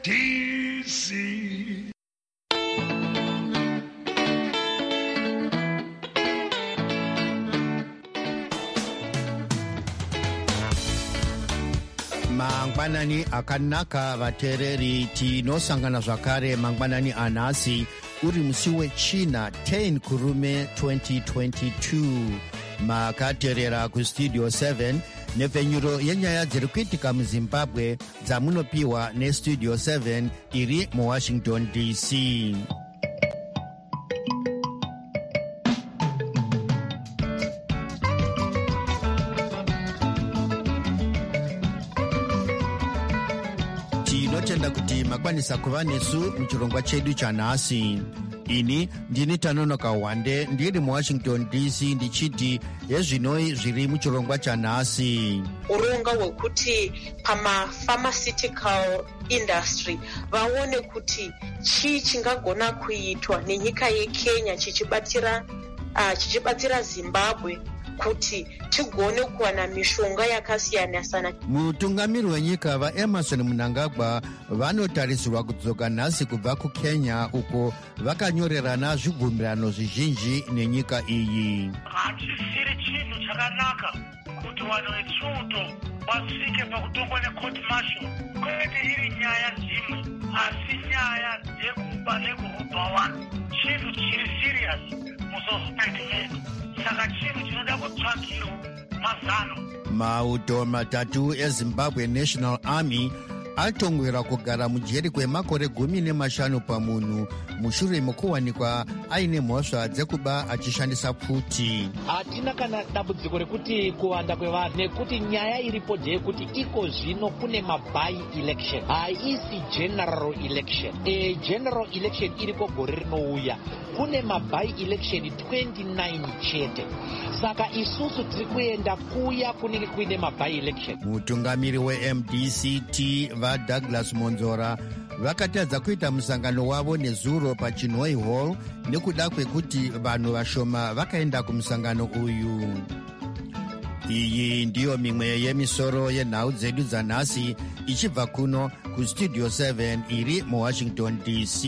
DC. Mangwanani akanaka vatereri tinosangana zvakare mangwanani anhasi uri musi wechina 10 kurume 2022 makateerera kustudio 7 nepfenyuro yenyaya dziri kuitika muzimbabwe dzamunopiwa nestudio 7 iri muwashington DC. Tinotenda kuti makwanisa kuva nesu muchirongwa chedu chanhasi. Ini ndini Tanonoka Wande ndiri muwashington DC ndichiti yezvinoi zviri muchirongwa chanhasi. Urongwa hwekuti pharmaceutical industry vaone kuti chii chingagona kuitwa nenyika yeKenya chichibatsira Zimbabwe kuti tigone kuwana mishonga yakasiyana sana. Mutungamiri wenyika vaEmerson Mnangagwa vanotarisirwa kudzoka nhasi kubva kuKenya uko vakanyorerana zvibvumirano zvizhinji nenyika iyi. Hachisiri chinhu chakanaka kuti vanhu vetsuto vasvike pakutongwa necourt martial. Kwete iri nyaya dzimwe asi nyaya dzekuba nekurobha vanhu. Chinhu chiri serious musosociety yedu. Saka chinhu chinoda kutsvagirwa mazano. Mauto matatu eZimbabwe National Army atongwera kugara mujeri kwemakore 15 pamunhu mushure mokuwanikwa aine mhosva dzekuba achishandisa pfuti. Hatina kana dambudziko rekuti kuwanda kwevanhu nekuti nyaya iripo ndeyekuti iko zvino kune mabai election haisi general election. General election iriko gore rinouya kune mabai election 29 chete. Saka isusu tiri kuenda kuya kunenge kuine mabai election. Mutungamiri weMDCT vaDouglas Monzora vakatadza kuita musangano wavo nezuro paChinhoyi Hall nekuda kwekuti vanhu vashoma vakaenda kumusangano uyu. Iyi ndiyo mimwe yemisoro yenhau dzedu dzanhasi ichibva kuno kustudio 7 iri muWashington DC.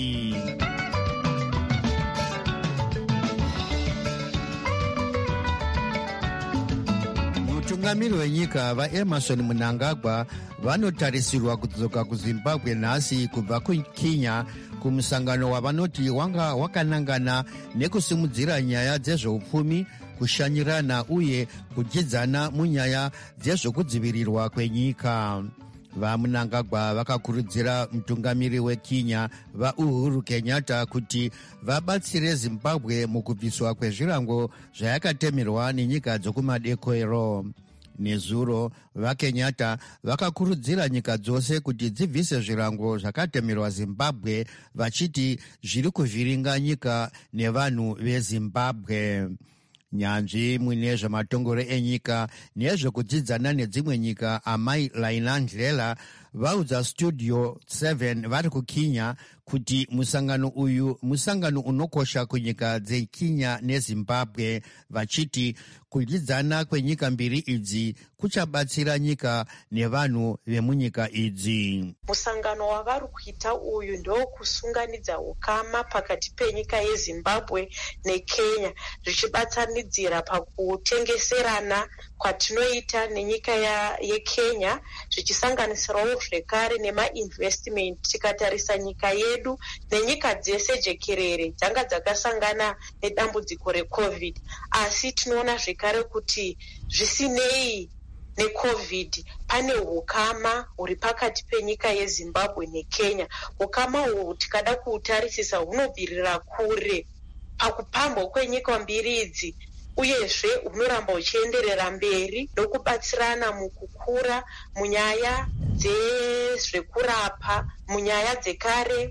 Mutungamiri wenyika vaEmerson Mnangagwa vanotarisirwa kudzoka kuZimbabwe nhasi kubva kuKenya kumusangano wavanoti wanga wakanangana nekusimudzira nyaya dzezveupfumi, kushanyirana uye kudyidzana munyaya dzezvokudzivirirwa kwenyika. VaMnangagwa vakakurudzira mutungamiri weKenya vaUhuru Kenyatta kuti vabatsire Zimbabwe mukubviswa kwezvirango zvayakatemerwa nenyika dzokumadekero. Nezuro vaKenyatta vakakurudzira nyika dzose kuti dzibvise zvirango zvakatemerwa Zimbabwe vachiti zviri kuvhiringa nyika nevanhu veZimbabwe. Nyanzvi mune zvematongoro enyika nezvekudzidzana nedzimwe nyika Amai Laina Ndlela vaudza studio 7 vari kuKenya kuti musangano uyu musangano unokosha kunyika dzeKenya neZimbabwe vachiti kudyidzana kwenyika mbiri idzi kuchabatsira nyika nevanhu vemunyika idzi. Musangano wavari kuita uyu ndokusunganidza ukama pakati penyika yeZimbabwe neKenya zvichibatsanidzira pakutengeserana kwatinoita nenyika yeKenya zvichisanganisirawo zvekare nemainvestment. Tikatarisa nyika yedu nenyika dzese jekerere dzanga dzakasangana nedambudziko reCovid, asi tinoona zvekare kuti zvisinei neCovid pane ukama huri pakati penyika yeZimbabwe neKenya. Ukama uhu tikada kuutarisisa hunobvirira kure pakupambwa kwenyika mbiri idzi, uyezve hunoramba huchienderera mberi nokubatsirana mukukura munyaya dzezvekurapa, munyaya dzekare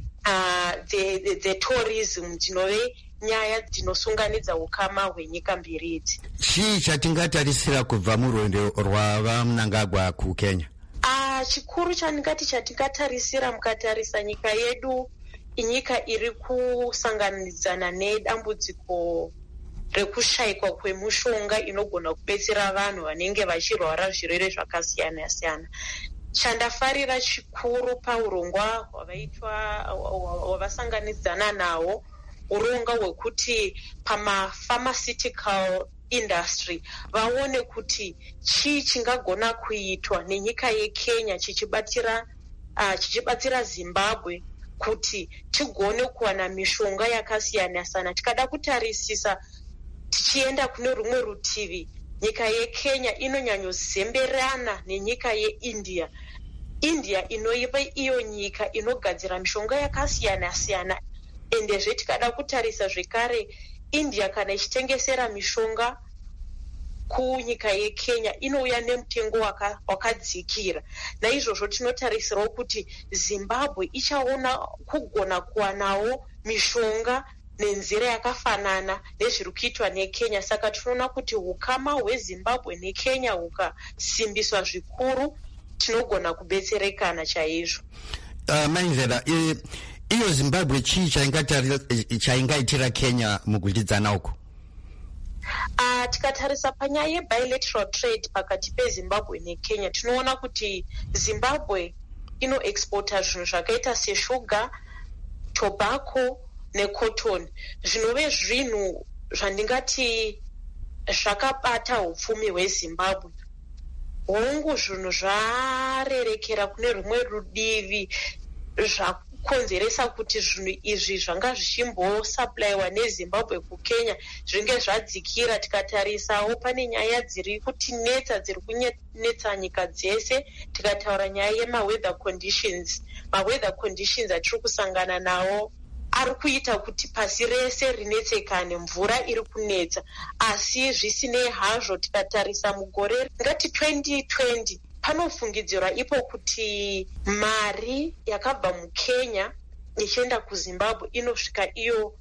dzetourism dzinove nyaya dzinosunganidza ukama hwenyika mbiri idzi. Chii chatingatarisira kubva murwendo rwavaMnangagwa kuKenya? Chikuru chandingati chatingatarisira mukatarisa nyika yedu inyika iri kusanganidzana nedambudziko rekushayikwa kwemushonga inogona kubetsera vanhu vanenge vachirwara zvirwere zvakasiyana siyana. chandafarira chikuru paurongwa hwavasanganidzana nawo urongwa hwekuti pamapharmaceutical industry vaone kuti chii chingagona kuitwa nenyika yeKenya chichibatsira Zimbabwe kuti tigone kuwana mishonga yakasiyana-siyana. Tikada kutarisisa tichienda kune rumwe rutivi, nyika yeKenya inonyanyozemberana nenyika yeIndia. India inoiva iyo nyika inogadzira mishonga yakasiyana-siyana, endezve tikada kutarisa zvekare India kana ichitengesera mishonga kunyika yeKenya inouya nemutengo wakadzikira. Naizvozvo tinotarisirawo kuti Zimbabwe ichaona kugona kuwanawo mishonga nenzira yakafanana nezviri kuitwa neKenya. Saka tinoona kuti ukama hweZimbabwe neKenya hukasimbiswa zvikuru, tinogona kubetserekana chaizvo. Maimvera, iyo Zimbabwe chii chaingaitira Kenya mukudyidzana uku? Tikatarisa panyaya yebilateral trade pakati peZimbabwe neKenya, tinoona kuti Zimbabwe inoexporta zvinhu zvakaita seshuga, tobacco necotton, zvinove zvinhu zvandingati zvakabata upfumi hweZimbabwe. Hongu zvinhu zvarerekera kune rumwe rudivi zvakonzeresa kuti zvinhu izvi zvanga zvichimbosaplaiwa neZimbabwe kuKenya zvinge zvadzikira. Tikatarisawo pane nyaya dziri kutinetsa, dziri kunetsa nyika dzese. Tikataura nyaya yemaweather conditions, maweather conditions atiri kusangana nawo ari kuita kuti pasi rese rinetsekane, mvura iri kunetsa. Asi zvisinei hazvo, tikatarisa mugore ngati 2020 panofungidzirwa ipo kuti mari yakabva muKenya ichienda kuZimbabwe inosvika iyo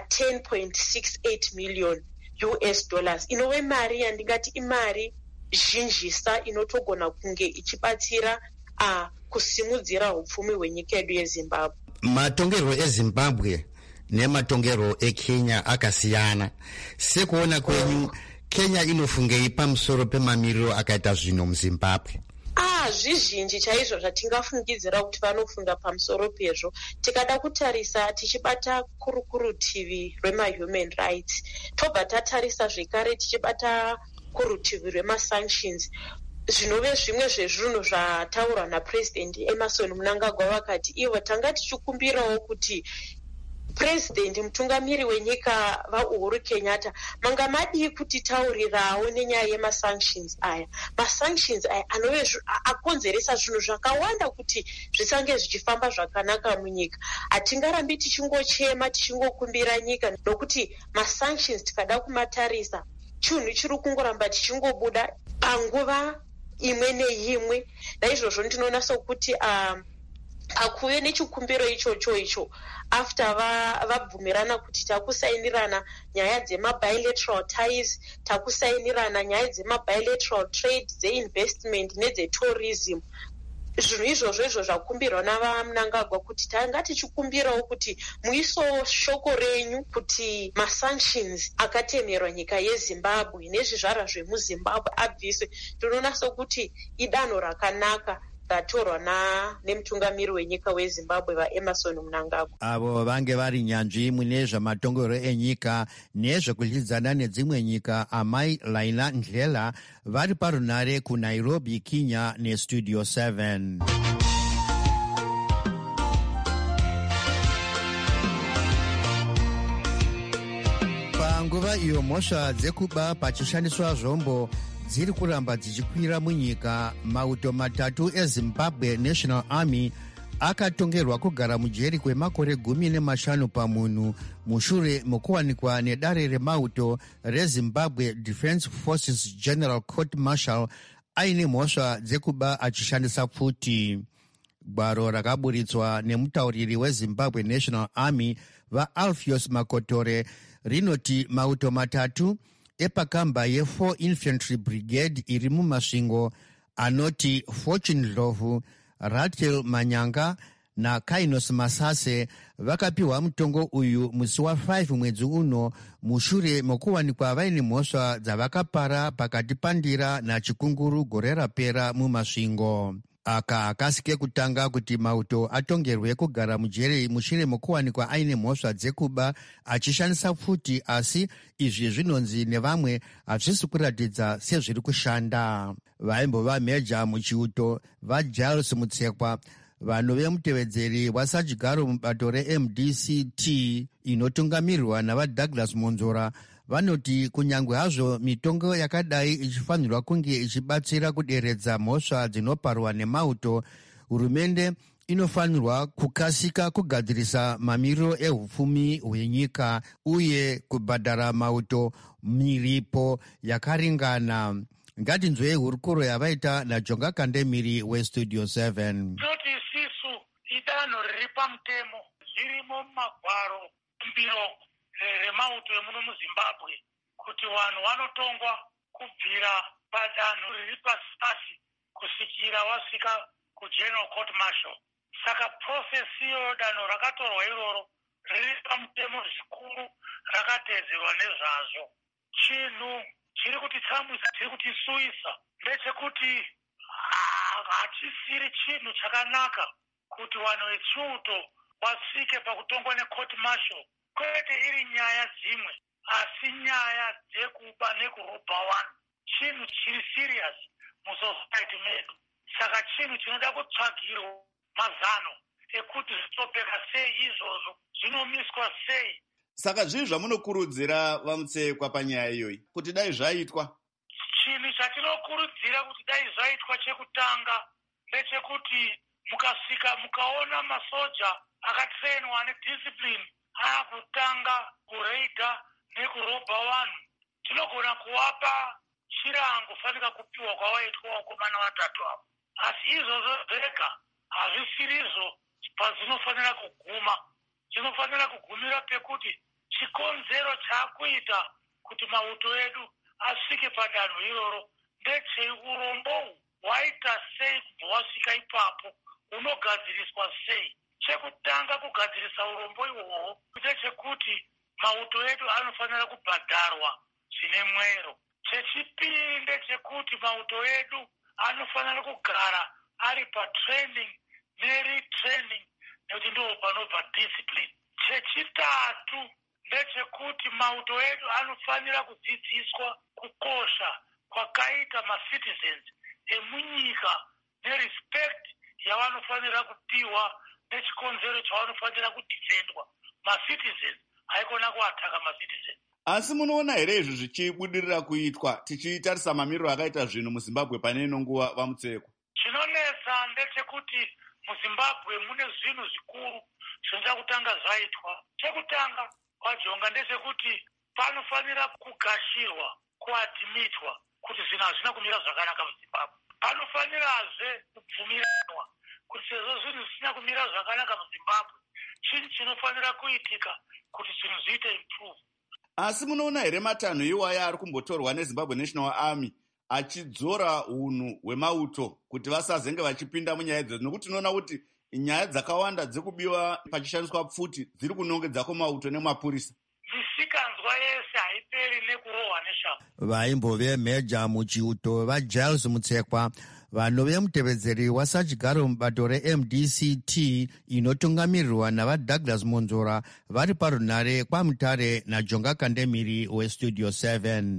pa$10.68 million US, inove mari yandingati imari zhinjisa inotogona kunge ichibatsira kusimudzira upfumi hwenyika yedu yeZimbabwe. Matongerwo eZimbabwe nematongero eKenya akasiyana. Sekuona kwenyu, Kenya inofungei pamusoro pemamiriro akaita zvino muZimbabwe? Zvizhinji chaizvo zvatingafungidzira kuti vanofunga pamusoro pezvo. Tikada kutarisa tichibata kurutivi rwema-human rights, tobva tatarisa zvekare tichibata kurutivi rwema-sanctions, zvinove zvimwe zvezvinhu zvataurwa naPresident Emmerson Mnangagwa, vakati ivo tanga tichikumbirawo kuti President mutungamiri wenyika vaUhuru Kenyatta manga madii kuti taurirawo nenyaya yemasanctions aya. Masanctions aya anove akonzeresa zvinhu zvakawanda kuti zvisange zvichifamba zvakanaka munyika. Hatingarambi tichingochema tichingokumbira nyika, nokuti masanctions tikada kumatarisa chinhu chiri kungoramba tichingobuda panguva imwe neimwe. Naizvozvo ndinoona sokuti akuve nechikumbiro icho after vabvumirana kuti takusainirana nyaya dzemabilateral ties, takusainirana nyaya dzemabilateral trade, dzeinvestment nedzetourism. Zvinhu izvozvo zvakumbirwa navaMnangagwa kuti tanga tichikumbirawo kuti muiso shoko renyu kuti masanctions akatemerwa nyika yeZimbabwe nezvizvara zvemuZimbabwe abviswe. Tinoona sokuti idanho rakanaka ratorwa nemutungamiri wenyika weZimbabwe vaEmmerson Mnangagwa. Avo vange vari nyanzvi mune zvamatongero enyika nezvekudyidzana nedzimwe nyika, amai Laila Ndlela vari parunare kuNairobi, Kenya neStudio 7. Panguva iyo mhosva dzekuba pachishandiswa zvombo dziri kuramba dzichikwira munyika, mauto matatu eZimbabwe National Army akatongerwa kugara mujeri kwemakore 15 pamunhu mushure mokuwanikwa nedare remauto reZimbabwe Defence Forces General Court Martial aine mhosva dzekuba achishandisa pfuti. Gwaro rakaburitswa nemutauriri weZimbabwe National Army vaAlpheus Makotore rinoti mauto matatu epakamba ye4 Infantry Brigade iri mumasvingo anoti Fortune Ndlovu, Ratel Manyanga naKainos Masase vakapiwa mutongo uyu musi wa5 mwedzi uno mushure mokuwanikwa vaine mhosva dzavakapara pakati pandira naChikunguru gore rapera mumasvingo. aka akasike kutanga kuti mauto atongerwe kugara mujere mushure mokuwanikwa aine mhosva dzekuba achishandisa pfuti, asi izvi zvinonzi nevamwe hazvisi kuratidza sezviri kushanda. Vaimbova meja muchiuto vaGiles Mutsekwa, vanhu vemutevedzeri wasachigaro mubato reMDCT inotungamirirwa navaDouglas Monzora vanoti kunyange hazvo mitongo yakadai ichifanirwa kunge ichibatsira kuderedza mhosva dzinoparwa nemauto, hurumende inofanirwa kukasika kugadzirisa mamiriro ehupfumi hwenyika uye kubhadhara mauto miripo yakaringana. Ngatinzwei hurukuro yavaita naJonga Kandemiri weStudio 7. Noti isisu idanho riri pamutemo zvirimo mumagwaro mbiro remauto emuno muZimbabwe kuti vanhu vanotongwa kubvira padanho riri pasi kusvikira wasvika kuGeneral Court Martial. Saka procesi iyo danho rakatorwa iroro riri pamutemo zvikuru rakateedzerwa nezvazvo. Chinhu chiri kutitsamwisa, chiri kutisuisa ndechekuti hachisiri chinhu chakanaka kuti vanhu vechiuto vasvike pakutongwa necourt martial, kwete iri nyaya dzimwe asi nyaya dzekuba nekurobha vanhu. Chinhu chiri serious musociety medu. Saka chinhu chinoda kutsvagirwa mazano ekuti zvitopeka sei izvozvo, zvinomiswa sei. Saka zvii zvamunokurudzira vaMutsekwa panyaya iyoyi kuti dai zvaitwa? Chinhu chatinokurudzira kuti dai zvaitwa chekutanga ndechekuti mukasvika mukaona masoja akatrainwa nediscipline akutanga kureidha nekurobha vanhu, tinogona kuvapa chirango fanika kupiwa kwavaitwa vakomana vatatu avo. Asi izvozvo zvega hazvisirizvo pazvinofanira kuguma. Zvinofanira kugumira pekuti chikonzero chakuita kuti mauto edu asvike padanho iroro ndechei, urombo hwaita sei kubva wasvika ipapo, unogadziriswa sei. Chekutanga kugadzirisa urombo ihwohwo ndechekuti mauto edu anofanira kubhadharwa zvine mwero. Chechipiri ndechekuti mauto edu anofanira kugara ari patraining neretraining nekuti ndoo panobva discipline. Chechitatu ndechekuti mauto edu anofanira kudzidziswa kukosha kwakaita macitizens emunyika nerespect yavanofanira kupiwa nechikonzero chavanofanira kudefendwa. Macitizens haikona kuataka macitizens. Asi munoona here izvi zvichibudirira kuitwa tichitarisa mamiriro akaita zvinhu muZimbabwe pane ino nguva vaMutsekwa? Chinonetsa ndechekuti muZimbabwe mune zvinhu zvikuru zvinoda kutanga zvaitwa. Chekutanga kwaJonga ndechekuti panofanira kugashirwa, kuadhimitwa kuti zvinhu hazvina kumira zvakanaka muZimbabwe. Panofanirazve kubvumiranwa kuti sezvo zvinhu zvisina kumira zvakanaka muZimbabwe, chinhu chinofanira kuitika kuti zvinhu zviite improve. Asi munoona here matanho iwaya ari kumbotorwa neZimbabwe National Army achidzora unhu hwemauto kuti vasazenge vachipinda munyaya idzodzo, nokuti tinoona kuti nyaya dzakawanda dzekubiwa pachishandiswa pfuti dziri kunongedzako mauto nemapurisa. Misikanzwa yese haiperi nekurohwa neshamhu. Vaimbove meja muchiuto vaGiles Mutsekwa, vanhu vemutevedzeri wasachigaro mubato reMDCT inotungamirirwa navaDouglas Monzora vari parunhare kwaMutare naJonga Kandemiri weStudio 7.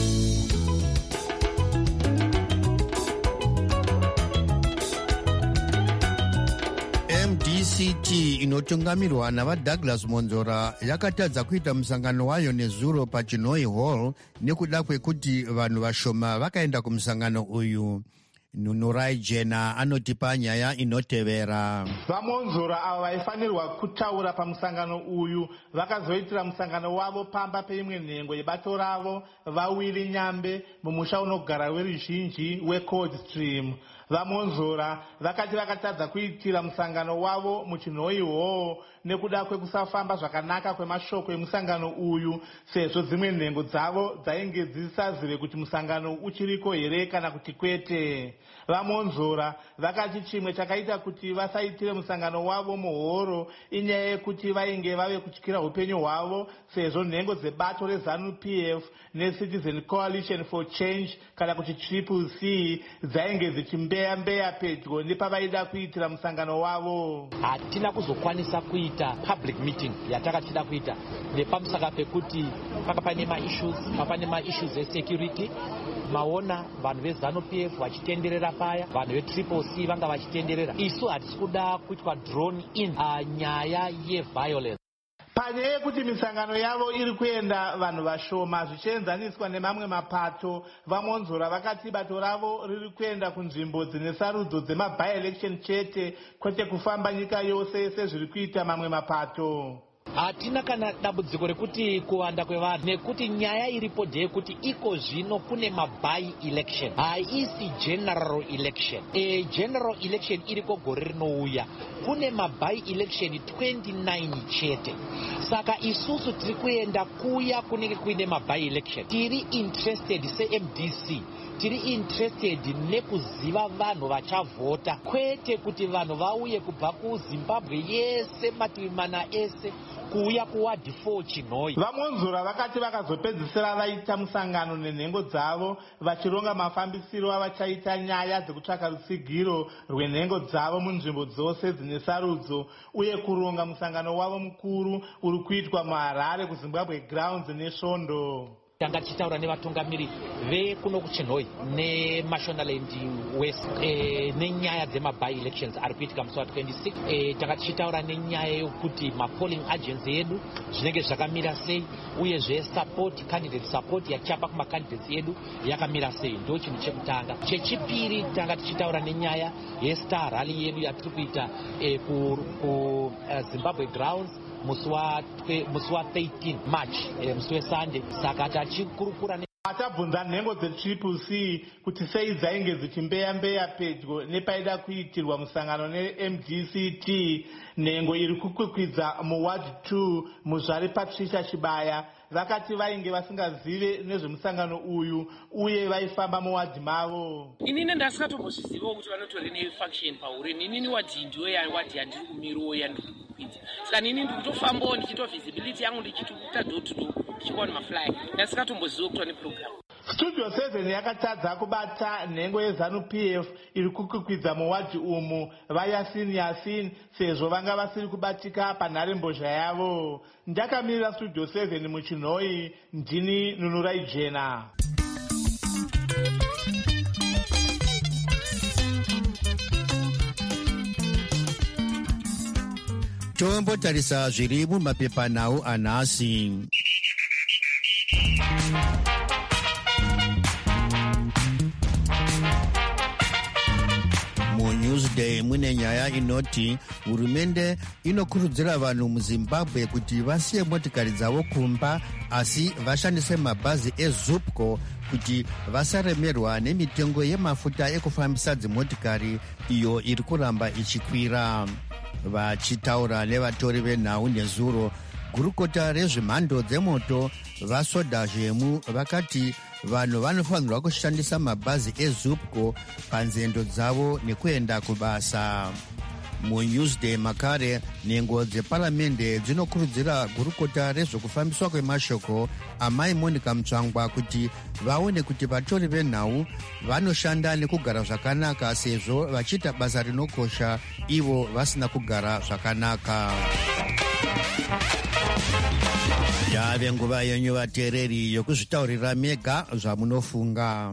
MDCT inotungamirwa navaDouglas Monzora yakatadza kuita musangano wayo nezuro paChinhoyi Hall nekuda kwekuti vanhu vashoma vakaenda kumusangano uyu. Nunurai Jena anotipa nyaya inotevera. VaMonzora ava vaifanirwa kutaura pamusangano uyu vakazoitira musangano wavo pamba peimwe nhengo yebato ravo vaWilly Nyambe mumusha unogara weruzhinji weColdstream. VaMonzora vakati vakatadza kuitira musangano wavo muChinhoyi Hall nekuda kwekusafamba zvakanaka kwemashoko emusangano uyu, sezvo dzimwe nhengo dzavo dzainge dzisazive kuti musangano uchiriko here kana kuti kwete. VaMonzora vakati chimwe chakaita kuti vasaitire musangano wavo muhoro inyaya yekuti vainge vave kutyira upenyu hwavo, sezvo nhengo dzebato reZANU-PF neCitizen Coalition for Change kana kuti CCC dzainge dzichimbe chimbeya pedyo nepavaida kuitira musangano wavo. Hatina kuzokwanisa kuita public meeting yatakatida kuita nepamusaka pekuti paka pane ma-issues esecurity. Maona vanhu veZANU-PF vachitenderera paya, vanhu vetriple C vanga vachitenderera. Isu hatisi kuda kuitwa drawn in nyaya yeviolence. Panyaya yekuti misangano yavo iri kuenda vanhu vashoma zvichienzaniswa nemamwe mapato, vaMonzora vakati bato ravo riri kuenda kunzvimbo dzine sarudzo dzema-by-election chete, kwete kufamba nyika yose sezviri kuita mamwe mapato. Hatina kana dambudziko rekuti kuwanda kwevanhu, nekuti nyaya iripo ndeyekuti iko zvino kune mabai election, haisi general election. General election iriko gore rinouya, kune mabai election 29 chete. Saka isusu tiri kuenda kuya kunenge kuine mabai election. Tiri interested se-MDC, tiri interested nekuziva vanhu vachavhota, kwete kuti vanhu vauye kubva kuZimbabwe yese, mativi mana ese, kuuya kuward 4 Chinhoyi. VaMonzora vakati vakazopedzisira vaita musangano nenhengo dzavo vachironga mafambisiro avachaita nyaya dzekutsvaka rutsigiro rwenhengo dzavo munzvimbo dzose dzine sarudzo, uye kuronga musangano wavo mukuru uri kuitwa muHarare kuZimbabwe Grounds neSvondo. Tanga tichitaura nevatungamiri vekuno kuChinhoyi neMashonaland West nenyaya dzemabai elections ari kuitika musi wa26. Tanga tichitaura nenyaya yokuti mapolling agents edu zvinenge zvakamira sei, uyezve candidate support yachapa kumacandidates edu yakamira sei. Ndo chinhu chekutanga. Chechipiri tanga tichitaura nenyaya yeStar Rally yedu yatiri kuita kuZimbabwe Grounds musi wa 13 March, musi weSunday. Saka tachikurukura atabvunza nhengo dzetriple C kuti sei dzainge dzichimbeya pedyo nepaida kuitirwa musangano neMDCT, nhengo iri kukwikwidza muward 2 muzvari Patricia Chibaya vakati vainge vasingazive nezvemusangano uyu uye vaifamba muwadhi mavo. Inini ndasikatombozvizivawo kuti vanotori nefaction pauri. Inini wadhi ndiyo wadhi yandiri kumiriwo yandiri kukwidza. Saka nini ndiri kutofambawo ndichiita visibility yangu ndichitokuita door to door ndichikuwa nemaflag. Ndasikatombozvizivawo kuti vane program. Studio 7 yakatadza kubata nhengo yeZANU-PF iri kukwikwidza muwadhi umu vaYasin sezvo vanga vasiri kubatika panharembozha yavo. Ndakamirira Studio 7 muChinhoyi, ndini Nunurai Jena. Tombotarisa zviri mumapepanhau anhasi. Newsday mune nyaya inoti hurumende inokurudzira vanhu muZimbabwe kuti vasiye motikari dzavo kumba asi vashandise mabhazi eZupco kuti vasaremerwa nemitengo yemafuta ekufambisa dzimotikari iyo iri kuramba ichikwira. Vachitaura nevatori venhau nezuro, gurukota rezvemhando dzemoto vaSoda Zhemu vakati vanhu vanofanirwa kushandisa mabhazi eZupco panzendo dzavo nekuenda kubasa. MuNewsday makare, nhengo dzeparamende dzinokurudzira gurukota rezvokufambiswa kwemashoko amai Monica Mutsvangwa kuti vaone kuti vatori venhau vanoshanda nekugara zvakanaka sezvo vachiita basa rinokosha ivo vasina kugara zvakanaka. Yave nguva yenyu vateereri yokuzvitaurira mega zvamunofunga.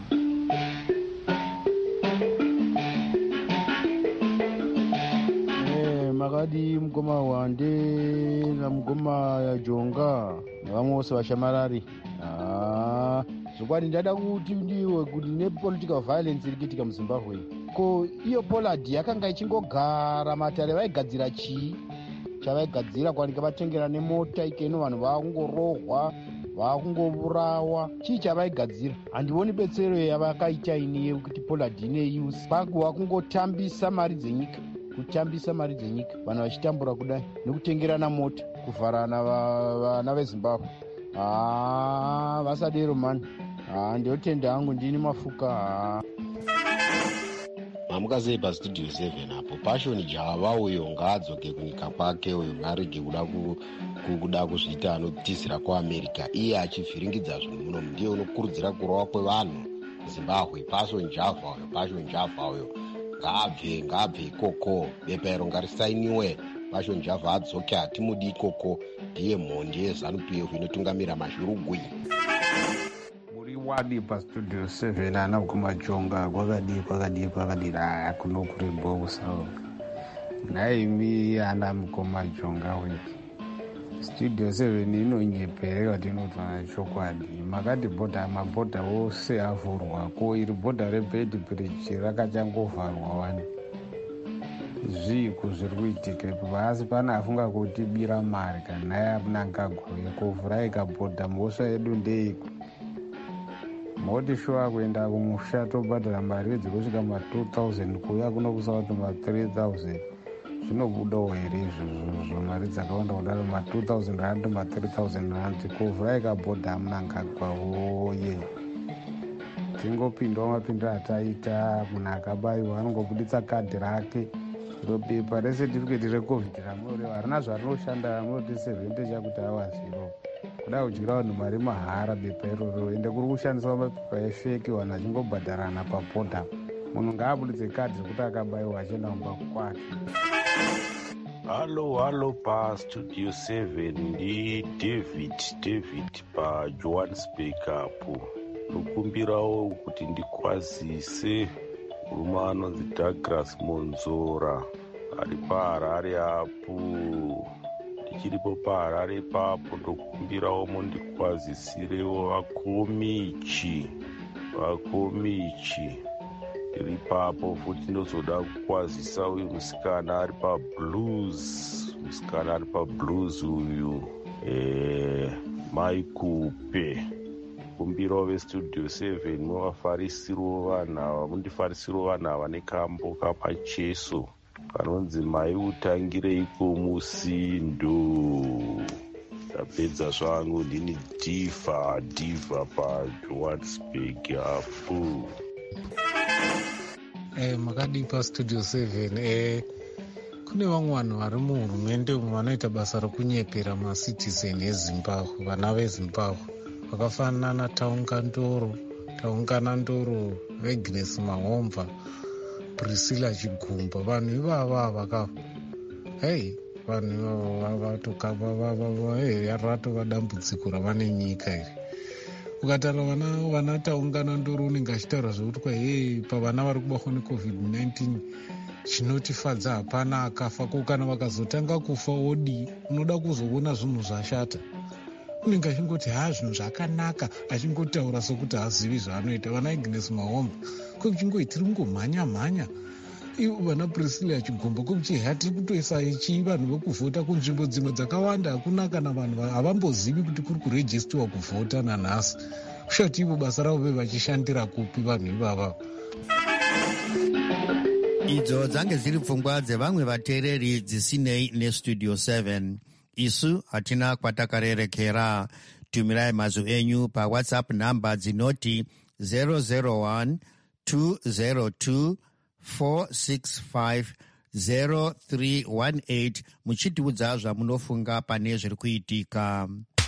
Makadi mugoma wande namugoma yajonga nevamwe vose vashamarari. Zvokwadi ndada kuti ndiwe kuti nepolitical violence iri kuitika muZimbabwe, ko iyo Pollard yakanga ichingogara matare vaigadzira chii chavaigadzira kwanika vatengera nemota ikeno vanhu vakungorohwa vakungoburawa. Chii chavaigadzira? Handioni betsero yavakaita ini yekuti Pollard ine-use pakuva kungotambisa mari dzenyika, kutambisa mari dzenyika, vanhu vachitambura kudai nekutengerana mota, kuvharana vana veZimbabwe. Vasadero mani. Ndiotenda hangu ndini mafuka. Mamukazei paStudio 7 apo Passion Java uyo ngaadzoke kunyika kwake, uyo ngarege kuda kuzviita anotisira kuAmerica. Iye achivhiringidza zvinhu muno ndiye unokurudzira kurowa kwevanhu Zimbabwe. Passion Java uyo ngabve ikoko bepa iro ngarisainiwe passion java adzoke hatimudi ikoko. Ndiye mhondi yeZANU-PF inotungamira mazhurugwi. Muri wadi pastudio 7 ana kumajonga kwakadii kunokurimbo kusawo naimi ana mukomajonga wiki studio 7 inonyepereka tinotwana chokwadi makati mabhodha ose avhurwa ko iri bhodha rebed bridge rakachangovharwa wani zviiko zviri kuitika ipo asi pana afunga kuti bira mari kanhai amunangagoye kovhurai kabhodha mhosva yedu ndeiko moti shuwa kuenda kumusha tobhadhara mari dzekusvika ma2000 kuya kuno kusauti ma3000 zvinobudawo here izvozvo mari dzakawanda kudaro ma2000 rand ma3000 rand kovhurai kabhodha amunangagwawoye tingopindwa mapindiro ataita munhu akabayiwa anongobuditsa kadhi rake robepa resetifiketi recovid ramunoreva harina zvarinoshanda ramunoti 70 chakuti awa 0 kuda kudyira vanhu mari mahara bepa iroro ende kuri kushandiswa mapepa efeki vanhu achingobhadharana pabhodha. Munhu ngaabuditse kadhi rekuti akabayiwa achienda kumba kwake. Halo pastudio 7 ndi David paJohannesburg apo. Ndokumbirawo kuti ndikwazise murume anonzi Douglas Monzora ari paHarare apo. Ndichiripo paHarare papo ndokumbirawo mundikwazisirewo vakomichi ndiri papo futi ndozoda kukwazisa uyu musikana ari pablues uyu Maikupe. Kumbirawo vestudio 7 muvafarisiro vanhu ava mundifarisiro vanhu ava nekambo kamacheso kanonzi mai utangireiko musindo. Tapedza zvangu ndini diva paJohannesburg apo. Makadi pastudio 7 kune vamwe vanhu vari muhurumende umwe vanoita basa rokunyepera macitizen eZimbabwe, vana veZimbabwe vakafanana taungana ndoro Agnes Mahomva, Priscilla Chigumba. Vanhu ivava vakafa vanhu ratova dambudziko ravane nyika iri. Ukatara vana taungana ndoro unenge achitaura zvekuti pavana vari kubatwa neCovid-19 chinotifadza hapana akafa, ko kana vakazotanga kufa odi unoda kuzoona zvinhu zvashata. Unenge achingoti zvinhu zvakanaka, achingotaura sokuti hazivi zvaanoita. Vana Agnes Mahomba kwekuchingoti tiri kungomhanya ivo vana Priscilla Chigumba kwekuti hatiri kutoisa vanhu vekuvhota kunzvimbo dzimwe dzakawanda hakuna kana vanhu havambozivi kuti kuri kurejistiwa kuvhota nanhasi. Kushati ivo basa ravo vachishandira kupi vanhu ivava. Idzo dzange dziri pfungwa dzevamwe vateereri dzisinei nestudio 7. Isu hatina kwatakarerekera. Tumirai mazwi enyu paWhatsApp namba dzinoti 001 202 465 0318 muchitiudza zvamunofunga pane zviri kuitika.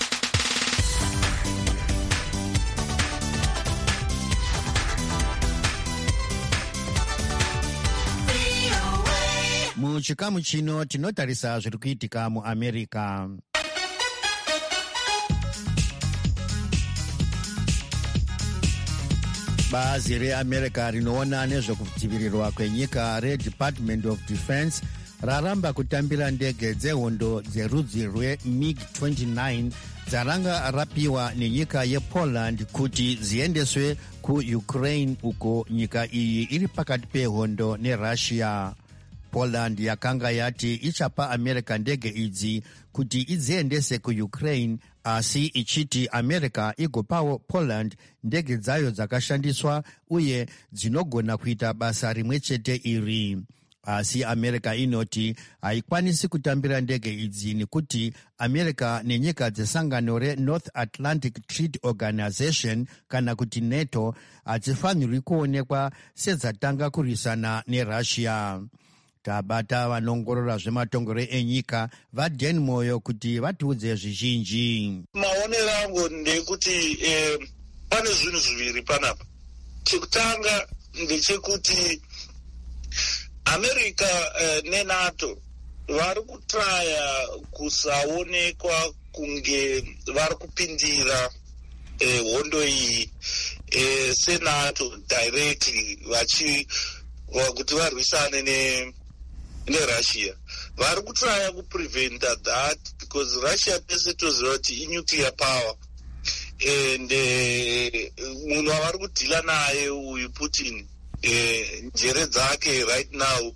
Muchikamu chino tinotarisa zviri kuitika muAmerica. Bazi reAmerica rinoona nezvekudzivirirwa kwenyika reDepartment of Defense raramba kutambira ndege dzehondo dzerudzi rweMiG-29 dzaranga rapiwa nenyika yePoland kuti dziendeswe kuUkraine, uko nyika iyi iri pakati pehondo neRussia. Poland yakanga yati ichapa America ndege idzi kuti idziendese kuUkraine, asi ichiti America igopawo Poland ndege dzayo dzakashandiswa uye dzinogona kuita basa rimwe chete iri. Asi America inoti haikwanisi kutambira ndege idzi nekuti America nenyika dzesangano reNorth Atlantic Treaty Organization kana kuti NATO hadzifanirwi kuonekwa sedzatanga kurwisana neRussia. Tabata vanongorora zvematongero enyika vaDen Moyo kuti vatiudze zvizhinji. Maonero angu ndekuti pane zvinhu zviviri panapa. Chekutanga ndechekuti America neNATO vari kutraya kusaonekwa kunge vari kupindira hondo iyi seNATO directly kuti varwisane neRussia. Vari kutraya kupreventa that because Russia pese toziva kuti inuclear power and munhu avari kudhila naye uyu Putin njere dzake right now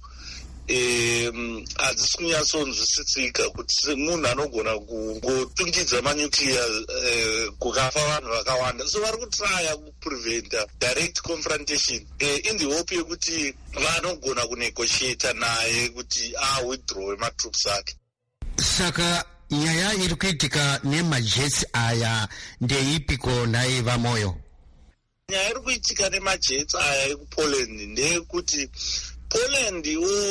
hadzisi kunyatsonzwisisika kuti munhu anogona kungotungidza manuclear kukafa vanhu vakawanda. So vari kutraya kupreventa direct confrontation in the hope yekuti vanogona kunegotiata naye kuti withdraw matroops ake. Saka nyaya iri kuitika nemajetsi aya ndeipiko naye Vamoyo? Nyaya iri kuitika nemajetsi aya ekuPoland ndeyekuti Poland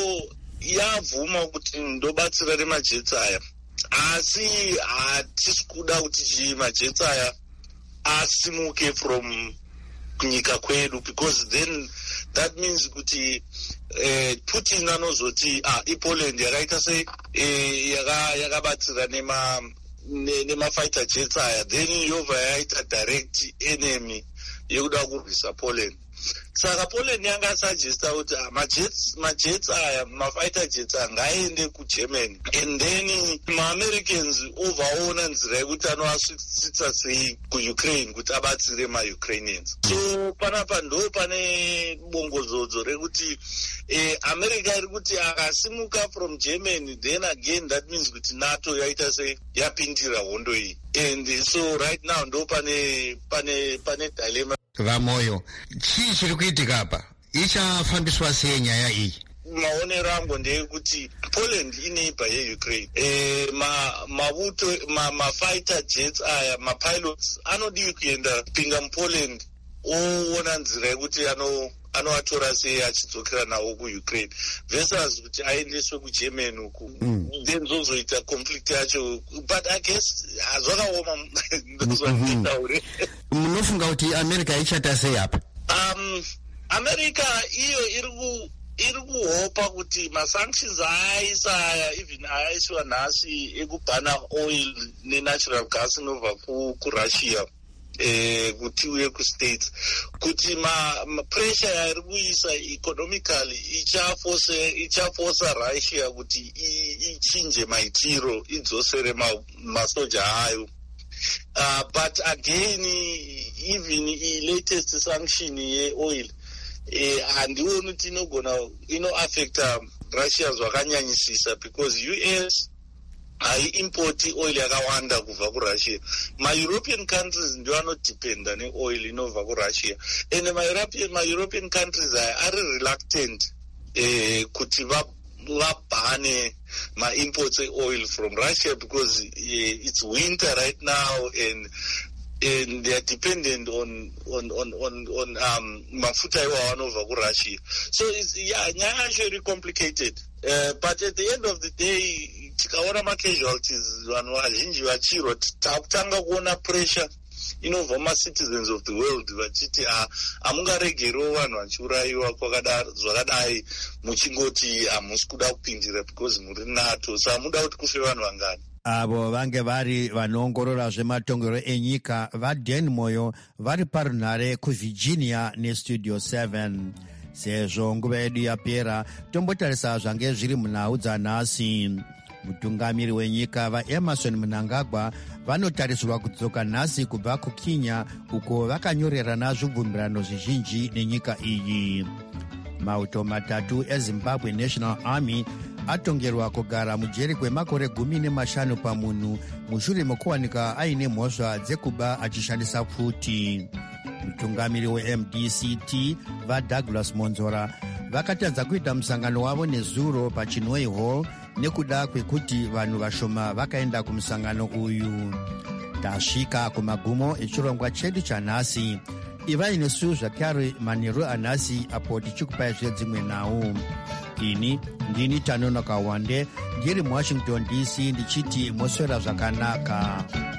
yavhuma kuti ndobatsira nemajetsi aya, asi hatisi kuda kuti majetsi aya asimuke from kunyika kwedu, because then that means kuti Putin anozoti iPoland yakaita se yakabatsira nemafighter jets aya, then yobva yaita direct enemy yekuda kurwisa Poland. Saka Poland yanga suggesta kuti majets aya, mafighter jets ngaende kuGermany, and then ma-Americans overona nzira yekuti anovasvitsitsa sei kuUkraine kuti abatsire ma-Ukrainians. So panapa ndo pane bongozodzo rekuti America iri kuti akasimuka from Germany, then again that means kuti NATO yaita sei yapindira hondo iyi, and so right now ndo pane dilemma. Vamoyo, chii chiri kuitika apa? Ichafambiswa sei nyaya iyi? Maonero angu ndeyekuti Poland ineighbor yeUkraine. Mafighter jets aya, mapilots anodiwi kuenda kupinga muPoland oona nzira yekuti anovatora sei achidzokera nawo kuUkraine versus kuti aendeswe kuGermany uku then zozoita conflict yacho. But I guess zvakaoma ndozvanditaure. Munofunga kuti America ichata sei apa? America iyo iri kuhopa kuti masanctions aaisa aya, even aaiswa nhasi ekubhana oil nenatural gas inobva kuRussia kuti uye kustates, kuti pressure yairi kuisa economically ichafosa Russia kuti ichinje maitiro, idzosere masoja ayo. But again, even latest sanction yeoil handioni kuti inoaffecta Russia zvakanyanyisisa, because US haiimpoti oil yakawanda kubva kuRussia. Ma-European countries ndio anodependa neoil inobva kuRussia, and ma-European countries are reluctant kuti vabhane ma-imports oil from Russia, because it's winter right now, and they are dependent on mafuta iwawo anobva kuRussia. So it's nyaya yacho iri complicated, but at the end of the day tikaona ma-casualties vanhu vazhinji vachirwa, takutanga kuona pressure inobva ma-citizens of the world vachiti hamungaregerewo vanhu vachiurayiwa zvakadai muchingoti hamusi kuda kupindira because muri NATO, so hamuda kuti kufe vanhu vangani. Avo vange vari vanoongorora zvematongero enyika vaDan Moyo vari parunhare kuVirginia neStudio 7. Sezvo nguva yedu yapera, tombotarisa zvange zviri munhau dzanhasi. Mutungamiri wenyika vaEmerson Mnangagwa vanotarisirwa kudzoka nhasi kubva kuKenya, uko vakanyorerana zvibvumirano zvizhinji nenyika iyi. Mauto matatu eZimbabwe National Army atongerwa kugara mujeri kwemakore 15 pamunhu mushure mekuwanika aine mhosva dzekuba achishandisa pfuti. Mutungamiri weMDCT vaDouglas Monzora vakatadza kuita musangano wavo nezuro paChinhoe Hall nekuda kwekuti vanhu vashoma vakaenda kumusangano uyu. Tasvika kumagumo echirongwa chedu chanhasi. Ivai nesu zvakare manheru anhasi apo tichikupai zvedzimwe nhau. Ini ndini Tanonoka Wande ndiri muWashington DC ndichiti moswera zvakanaka.